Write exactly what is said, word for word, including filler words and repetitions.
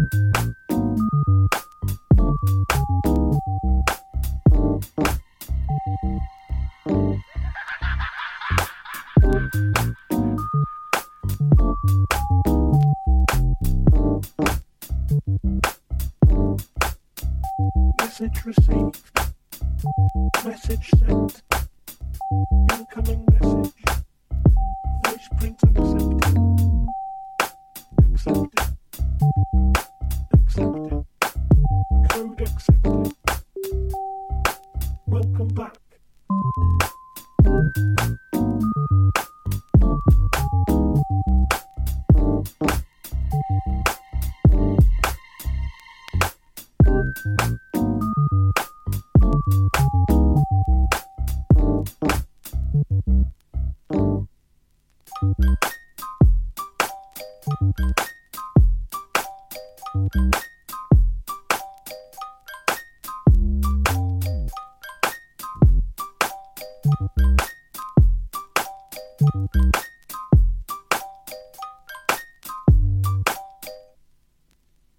Message received. Message sent. Incoming message. Voice print accepted. Accepted. Accepted. Code accepted. Welcome back. Thank you.